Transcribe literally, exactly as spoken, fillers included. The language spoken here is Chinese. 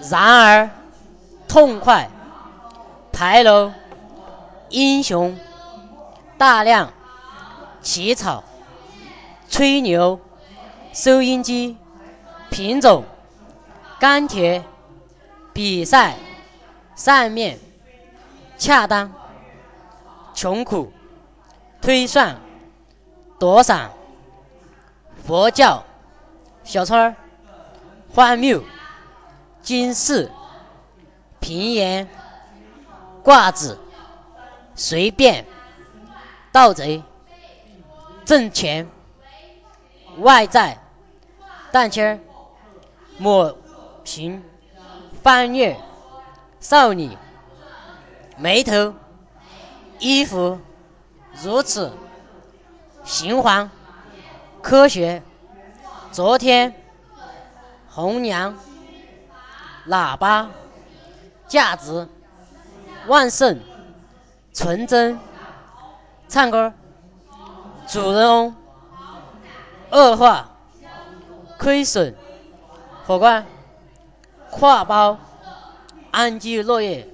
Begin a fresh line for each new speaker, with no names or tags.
然而痛快，牌楼，英雄，大量，起草，吹牛，收音机，品种，钢铁，比赛，上面，恰当，穷苦，推算，躲闪，佛教，小川，荒谬，惊世，平言，卦子，随便，盗贼，挣钱，外在，蛋清，模型，翻越，少女，眉头，衣服，如此，循环，科学，昨天，红娘，喇叭，价值，旺盛，纯真，唱歌，主人翁，恶化，亏损，火罐，挎包，安居乐业。